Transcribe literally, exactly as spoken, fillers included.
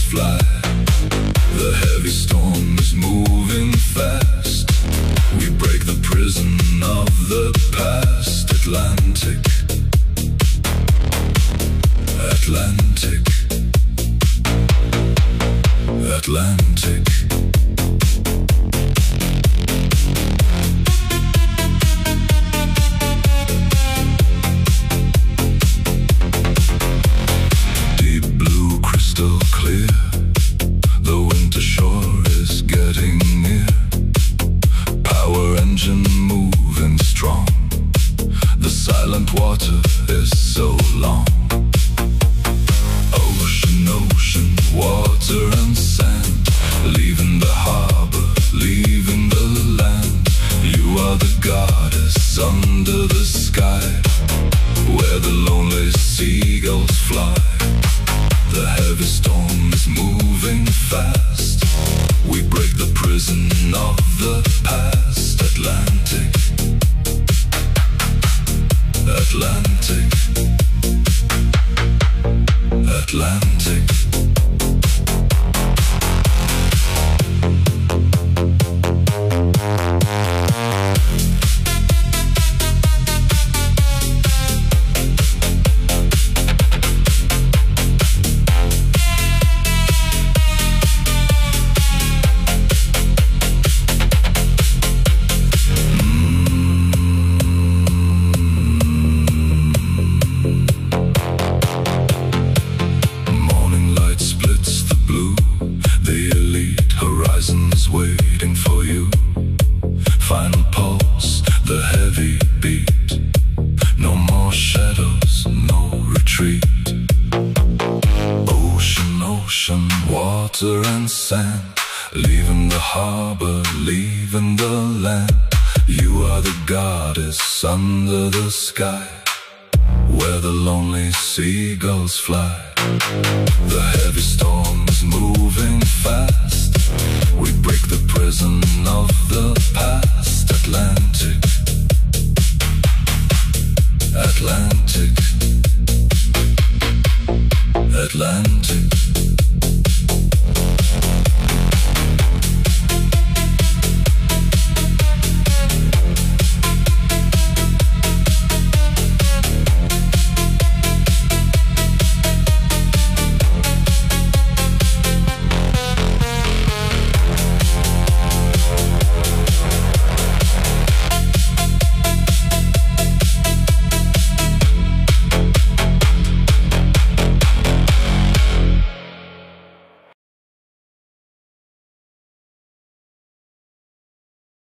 fly. The heavy storm is moving fast. We break the prison of the past. Atlantic, Atlantic, Atlantic. Deep blue, crystal clear. The winter shore is getting near. Power engine moving strong. The silent water is so long. Ocean, ocean, water and sand. Leaving the harbor, leaving the land. You are the goddess under the sky, where the lonely seagulls fly. The heavy storm is moving fast. We break the prison of the past. Atlantic, Atlantic, Atlantic. Waiting for you. Final pulse, the heavy beat. No more shadows, no retreat. Ocean, ocean, water and sand. Leaving the harbor, leaving the land. You are the goddess under the sky, where the lonely seagulls fly. The heavy storm is moving fast. We break the prison of the past. Atlantic, Atlantic, Atlantic.